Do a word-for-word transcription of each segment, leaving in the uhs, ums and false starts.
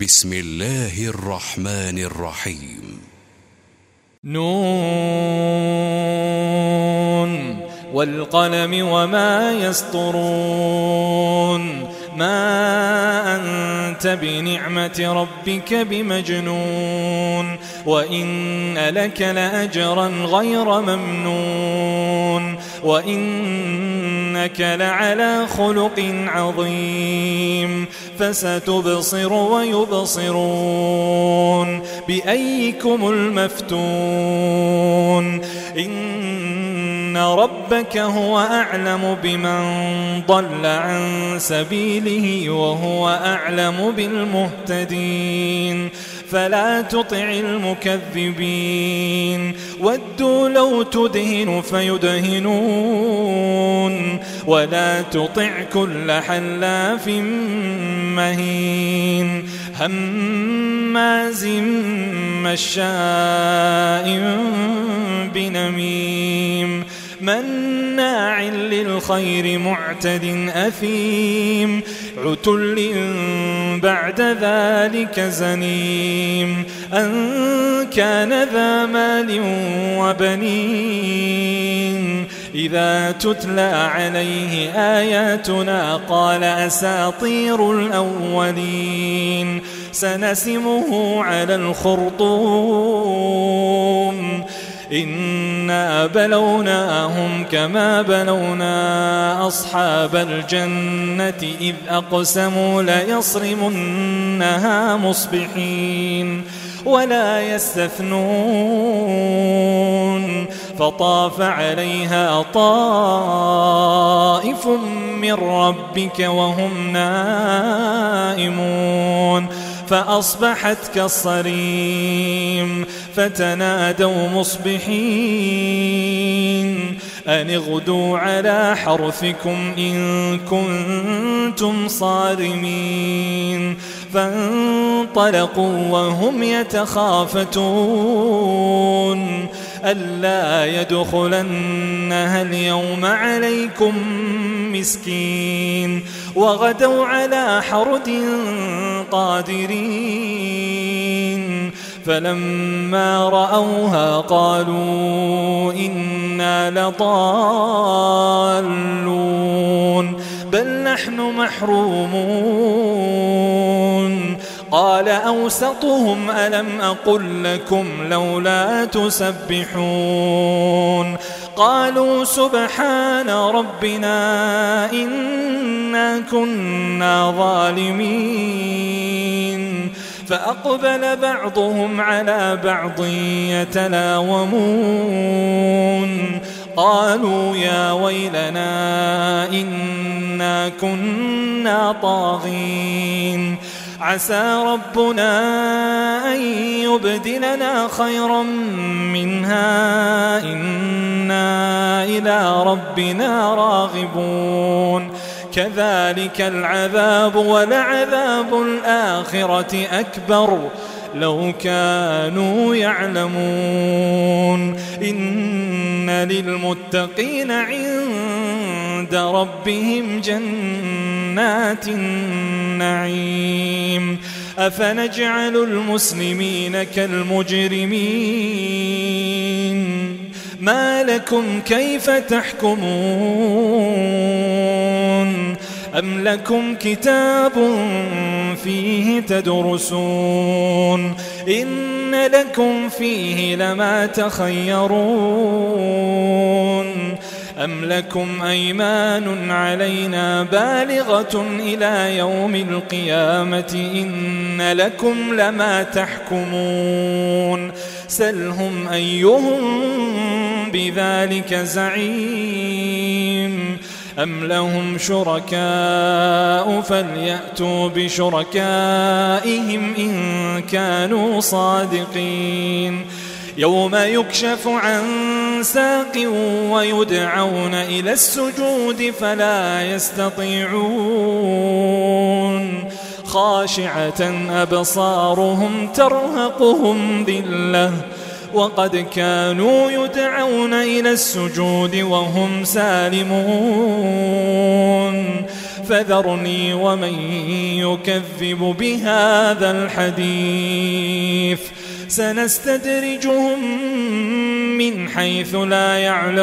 بسم الله الرحمن الرحيم. نون والقلم وما يسطرون ما أنت بنعمة ربك بمجنون وإن لك لأجرا غير ممنون وإنك لعلى خلق عظيم فستبصر ويبصرون بأيكم المفتون إن ربك هو أعلم بمن ضل عن سبيله وهو أعلم بالمهتدين فلا تطع المكذبين ودوا لو تدهن فيدهنون ولا تطع كل حلاف مهين هماز مشاء بنميم مناع للخير معتد أثيم عتل بعد ذلك زنيم أن كان ذا مال وبنين إذا تتلى عليه آياتنا قال أساطير الأولين سنسمه على الخرطوم إنا بلوناهم كما بلونا أصحاب الجنة إذ أقسموا ليصرمنها مصبحين ولا يستثنون فطاف عليها طائف من ربك وهم نائمون فأصبحت كالصريم فتنادوا مصبحين أن اغدوا على حرثكم إن كنتم صارمين فانطلقوا وهم يتخافتون ألا يدخلنها اليوم عليكم مسكين وغدوا على حرد قادرين فلما رأوها قالوا إنا لضالون بل نحن محرومون قال أوسطهم ألم أقل لكم لولا تسبحون قالوا سبحان ربنا إنا كنا ظالمين فأقبل بعضهم على بعض يتلاومون قالوا يا ويلنا إنا كنا طاغين عسى ربنا أن يبدلنا خيرا منها إنا إلى ربنا راغبون كذلك العذاب ولعذاب الآخرة أكبر لو كانوا يعلمون إن للمتقين عند ربهم جنات النعيم أفنجعل المسلمين كالمجرمين ما لكم كيف تحكمون أم لكم كتاب فيه تدرسون إن لكم فيه لما تخيرون أم لكم أيمان علينا بالغة إلى يوم القيامة إن لكم لما تحكمون سلهم أيهم بذلك زعيم أم لهم شركاء فليأتوا بشركائهم إن كانوا صادقين يوم يكشف عن ساق ويدعون إلى السجود فلا يستطيعون خاشعة أبصارهم ترهقهم ذلة وقد كانوا يدعون إلى السجود وهم سالمون فذرني ومن يكذب بهذا الحديث سنستدرجهم من حيث لا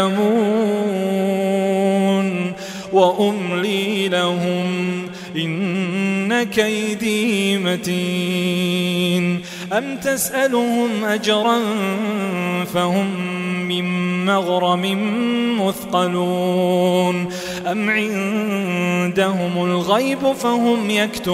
يعلمون وأملي لهم إن كيدي متين أم تسألهم أجرا فهم من مغرم مثقلون أم عندهم الغيب فهم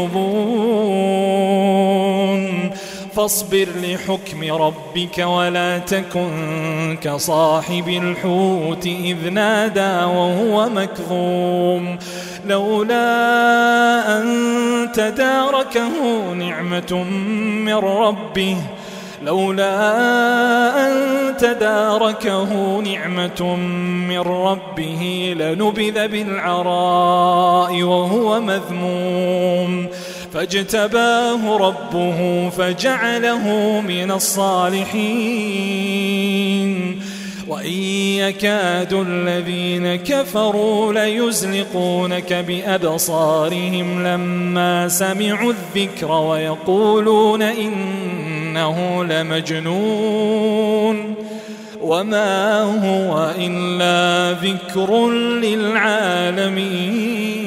يكتبون فاصبر لحكم ربك ولا تكن كصاحب الحوت إذ نادى وهو مكظوم لولا أن تداركه نعمة من ربه لولا أن تداركه نعمة من ربه لنبذ بالعراء وهو مذموم فاجتباه ربه فجعله من الصالحين وإن يكاد الذين كفروا ليزلقونك بأبصارهم لما سمعوا الذكر ويقولون إنه لمجنون وما هو إلا ذكر للعالمين.